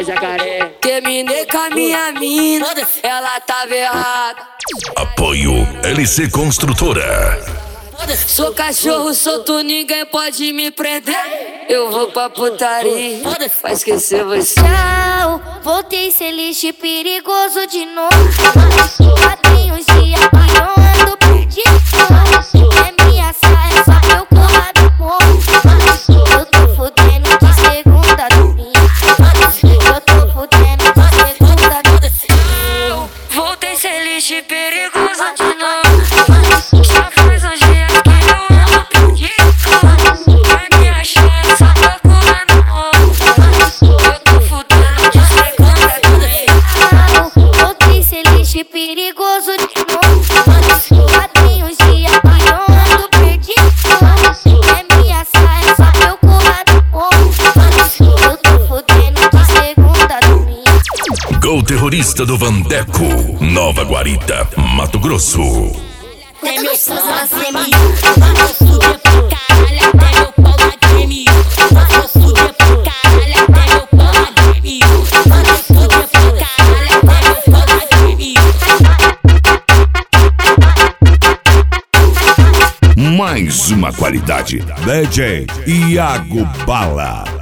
jacaré. Terminei com a minha mina, ela tava errada. Apoio LC Construtora. Sou cachorro solto, ninguém pode me prender. Eu vou pra putaria, pra esquecer você. Tchau, voltei ser lixo perigoso de novo. Já tem uns dias que eu ando perdido. É minha saia, só que eu corro do morro. Eu tô fudendo de segunda a domingo. Eu tô fudendo de segunda a domingo. Voltei ser lixo perigoso de novo. Já faz uns dias que eu ando perdido. É minha saia, só que eu corro do morro. Eu tô fudendo de segunda a domingo. Voltei ser lixo perigoso de novo. Já tem uns dias que eu ando perdido. É minha saia, só que eu corro do morro. Eu tô fudendo de segunda a domingo. Gol Terrorista do Vandeco, Nova Guarita, Mato Grosso. Tem meu pau na semi, vou fuder pra caralho até meu pau na treme. Vou fuder pra caralho até meu pau na treme. Vou fuder pra caralho até meu pau na treme. Mais uma qualidade. DJ Iago Bala.